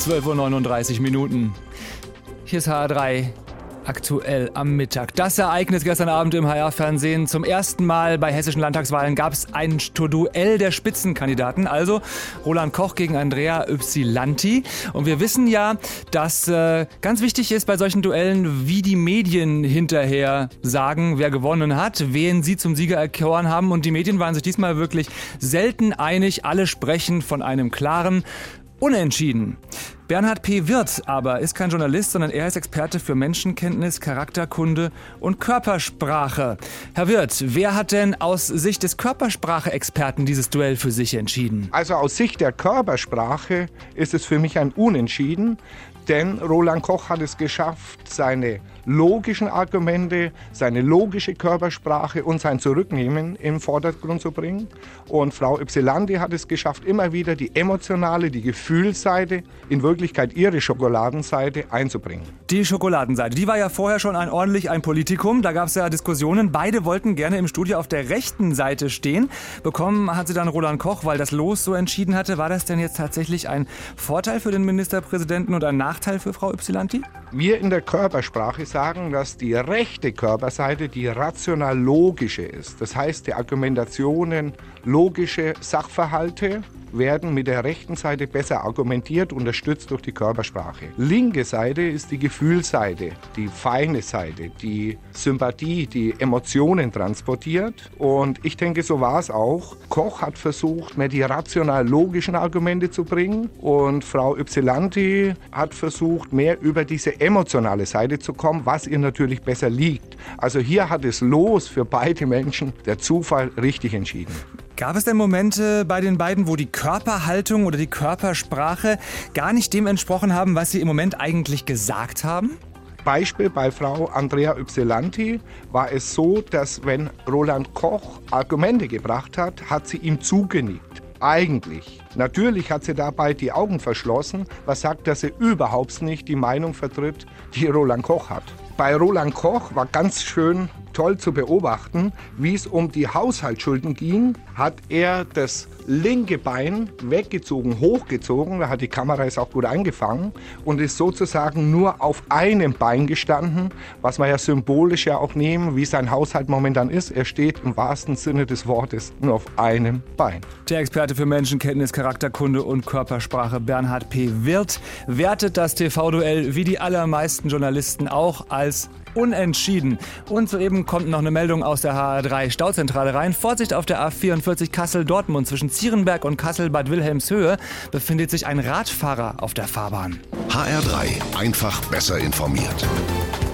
12:39 Uhr. Hier ist HR3 aktuell am Mittag. Das Ereignis gestern Abend im HR-Fernsehen. Zum ersten Mal bei hessischen Landtagswahlen gab es ein Duell der Spitzenkandidaten. Also Roland Koch gegen Andrea Ypsilanti. Und wir wissen ja, dass ganz wichtig ist bei solchen Duellen, wie die Medien hinterher sagen, wer gewonnen hat, wen sie zum Sieger erkoren haben. Und die Medien waren sich diesmal wirklich selten einig. Alle sprechen von einem klaren Unentschieden. Bernhard P. Wirth aber ist kein Journalist, sondern er ist Experte für Menschenkenntnis, Charakterkunde und Körpersprache. Herr Wirth, wer hat denn aus Sicht des Körpersprache-Experten dieses Duell für sich entschieden? Also aus Sicht der Körpersprache ist es für mich ein Unentschieden, denn Roland Koch hat es geschafft, seine logischen Argumente, seine logische Körpersprache und sein Zurücknehmen im Vordergrund zu bringen. Und Frau Ypsilanti hat es geschafft, immer wieder die emotionale, die Gefühlsseite, in Wirklichkeit ihre Schokoladenseite einzubringen. Die Schokoladenseite, die war ja vorher schon ein Politikum. Da gab es ja Diskussionen. Beide wollten gerne im Studio auf der rechten Seite stehen. Bekommen hat sie dann Roland Koch, weil das Los so entschieden hatte. War das denn jetzt tatsächlich ein Vorteil für den Ministerpräsidenten und ein Nachteil für Frau Ypsilanti? Wir in der Körpersprache sagen, dass die rechte Körperseite die rational-logische ist. Das heißt, die Argumentationen, logische Sachverhalte werden mit der rechten Seite besser argumentiert, unterstützt durch die Körpersprache. Linke Seite ist die Gefühlsseite, die feine Seite, die Sympathie, die Emotionen transportiert. Und ich denke, so war es auch. Koch hat versucht, mehr die rational-logischen Argumente zu bringen und Frau Ypsilanti hat versucht, mehr über diese emotionale Seite zu kommen, was ihr natürlich besser liegt. Also hier hat es Los für beide Menschen, der Zufall, richtig entschieden. Gab es denn Momente bei den beiden, wo die Körperhaltung oder die Körpersprache gar nicht dem entsprochen haben, was sie im Moment eigentlich gesagt haben? Beispiel bei Frau Andrea Ypsilanti war es so, dass wenn Roland Koch Argumente gebracht hat, hat sie ihm zugenickt. Eigentlich. Natürlich hat sie dabei die Augen verschlossen, was sagt, dass sie überhaupt nicht die Meinung vertritt, die Roland Koch hat. Bei Roland Koch war ganz schön toll zu beobachten, wie es um die Haushaltsschulden ging, hat er das linke Bein weggezogen, hochgezogen, da hat die Kamera es auch gut eingefangen und ist sozusagen nur auf einem Bein gestanden, was wir ja symbolisch ja auch nehmen, wie sein Haushalt momentan ist. Er steht im wahrsten Sinne des Wortes nur auf einem Bein. Der Experte für Menschenkenntnis, Charakterkunde und Körpersprache Bernhard P. Wirth wertet das TV-Duell wie die allermeisten Journalisten auch als unentschieden. Und soeben kommt noch eine Meldung aus der HR3 Stauzentrale rein. Vorsicht auf der A44 Kassel-Dortmund zwischen Zierenberg und Kassel-Bad Wilhelmshöhe befindet sich ein Radfahrer auf der Fahrbahn. HR3, einfach besser informiert.